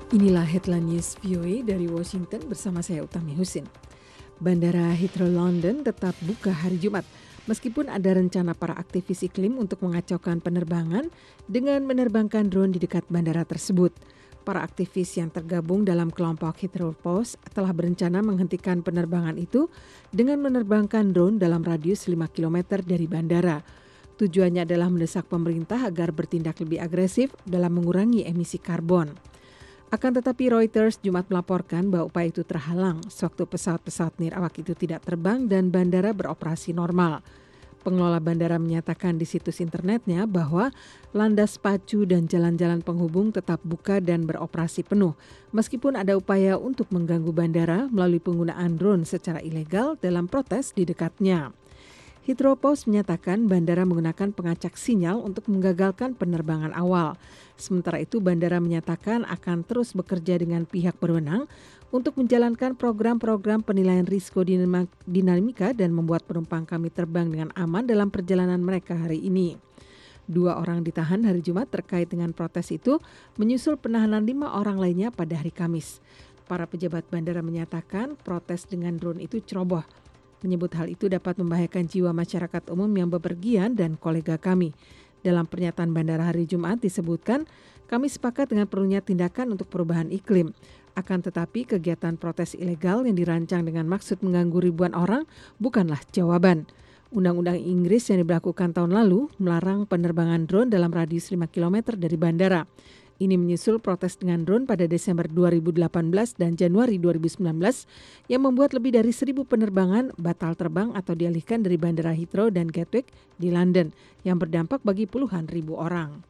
Inilah headline news VOA dari Washington bersama saya Utami Husin. Bandara Heathrow London tetap buka hari Jumat, meskipun ada rencana para aktivis iklim untuk mengacaukan penerbangan dengan menerbangkan drone di dekat bandara tersebut. Para aktivis yang tergabung dalam kelompok Heathrow Post telah berencana menghentikan penerbangan itu dengan menerbangkan drone dalam radius 5 km dari bandara. Tujuannya adalah mendesak pemerintah agar bertindak lebih agresif dalam mengurangi emisi karbon. Akan tetapi Reuters Jumat melaporkan bahwa upaya itu terhalang sewaktu pesawat-pesawat nirawak itu tidak terbang dan bandara beroperasi normal. Pengelola bandara menyatakan di situs internetnya bahwa landas pacu dan jalan-jalan penghubung tetap buka dan beroperasi penuh, meskipun ada upaya untuk mengganggu bandara melalui penggunaan drone secara ilegal dalam protes di dekatnya. Heathrow Post menyatakan bandara menggunakan pengacak sinyal untuk menggagalkan penerbangan awal. Sementara itu bandara menyatakan akan terus bekerja dengan pihak berwenang untuk menjalankan program-program penilaian risiko dinamika dan membuat penumpang kami terbang dengan aman dalam perjalanan mereka hari ini. 2 orang ditahan hari Jumat terkait dengan protes itu, menyusul penahanan 5 orang lainnya pada hari Kamis. Para pejabat bandara menyatakan protes dengan drone itu ceroboh. Menyebut hal itu dapat membahayakan jiwa masyarakat umum yang bepergian dan kolega kami. Dalam pernyataan bandara hari Jumat disebutkan, kami sepakat dengan perlunya tindakan untuk perubahan iklim. Akan tetapi kegiatan protes ilegal yang dirancang dengan maksud mengganggu ribuan orang bukanlah jawaban. Undang-undang Inggris yang diberlakukan tahun lalu melarang penerbangan drone dalam radius 5 km dari bandara. Ini menyusul protes dengan drone pada Desember 2018 dan Januari 2019 yang membuat lebih dari 1.000 penerbangan batal terbang atau dialihkan dari Bandara Heathrow dan Gatwick di London yang berdampak bagi puluhan ribu orang.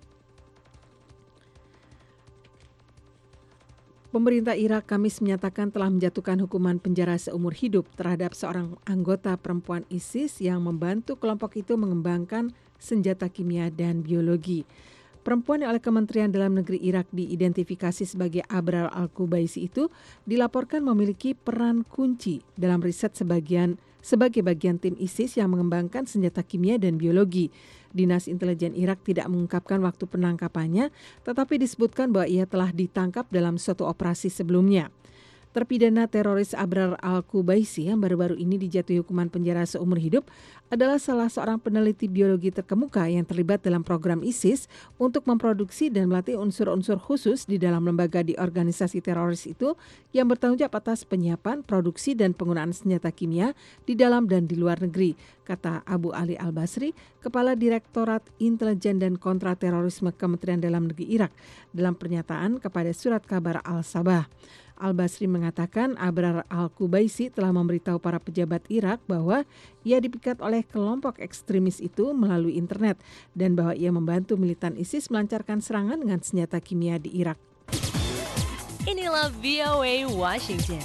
Pemerintah Irak Kamis menyatakan telah menjatuhkan hukuman penjara seumur hidup terhadap seorang anggota perempuan ISIS yang membantu kelompok itu mengembangkan senjata kimia dan biologi. Perempuan yang oleh Kementerian Dalam Negeri Irak diidentifikasi sebagai Abrar al-Qubaisi itu dilaporkan memiliki peran kunci dalam riset sebagai bagian tim ISIS yang mengembangkan senjata kimia dan biologi. Dinas Intelijen Irak tidak mengungkapkan waktu penangkapannya, tetapi disebutkan bahwa ia telah ditangkap dalam suatu operasi sebelumnya. Terpidana teroris Abrar al-Qubaisi yang baru-baru ini dijatuhi hukuman penjara seumur hidup adalah salah seorang peneliti biologi terkemuka yang terlibat dalam program ISIS untuk memproduksi dan melatih unsur-unsur khusus di dalam lembaga di organisasi teroris itu yang bertanggung jawab atas penyiapan, produksi, dan penggunaan senjata kimia di dalam dan di luar negeri, kata Abu Ali Al-Basri, Kepala Direktorat Intelijen dan Kontraterorisme Kementerian Dalam Negeri Irak, dalam pernyataan kepada surat kabar Al-Sabah. Al-Basri mengatakan Abrar al-Qubaisi telah memberitahu para pejabat Irak bahwa ia dipikat oleh kelompok ekstremis itu melalui internet dan bahwa ia membantu militan ISIS melancarkan serangan dengan senjata kimia di Irak. Inilah VOA Washington.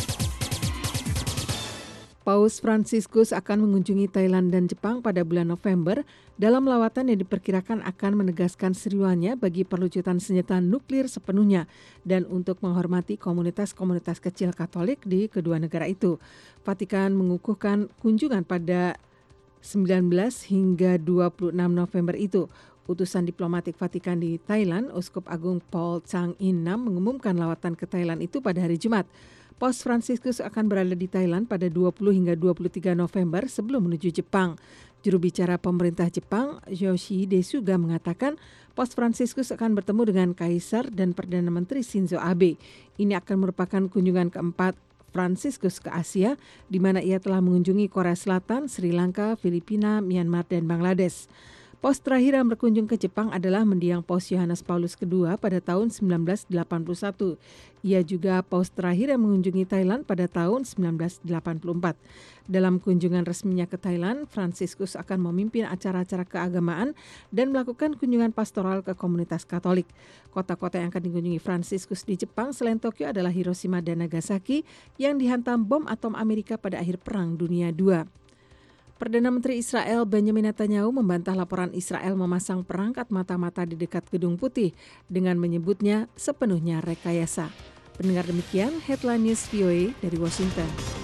Paus Fransiskus akan mengunjungi Thailand dan Jepang pada bulan November dalam lawatan yang diperkirakan akan menegaskan seruannya bagi perlucutan senjata nuklir sepenuhnya dan untuk menghormati komunitas-komunitas kecil Katolik di kedua negara itu. Vatikan mengukuhkan kunjungan pada 19 hingga 26 November itu. Utusan diplomatik Vatikan di Thailand, Uskup Agung Paul Chang In Nam mengumumkan lawatan ke Thailand itu pada hari Jumat. Paus Fransiskus akan berada di Thailand pada 20 hingga 23 November sebelum menuju Jepang. Juru bicara pemerintah Jepang, Yoshihide Suga, mengatakan Paus Fransiskus akan bertemu dengan Kaisar dan Perdana Menteri Shinzo Abe. Ini akan merupakan kunjungan keempat Fransiskus ke Asia, di mana ia telah mengunjungi Korea Selatan, Sri Lanka, Filipina, Myanmar, dan Bangladesh. Paus terakhir yang berkunjung ke Jepang adalah mendiang Paus Yohanes Paulus II pada tahun 1981. Ia juga paus terakhir yang mengunjungi Thailand pada tahun 1984. Dalam kunjungan resminya ke Thailand, Fransiskus akan memimpin acara-acara keagamaan dan melakukan kunjungan pastoral ke komunitas Katolik. Kota-kota yang akan dikunjungi Fransiskus di Jepang selain Tokyo adalah Hiroshima dan Nagasaki yang dihantam bom atom Amerika pada akhir Perang Dunia II. Perdana Menteri Israel Benjamin Netanyahu membantah laporan Israel memasang perangkat mata-mata di dekat Gedung Putih dengan menyebutnya sepenuhnya rekayasa. Pendengar demikian, Headline News VOA dari Washington.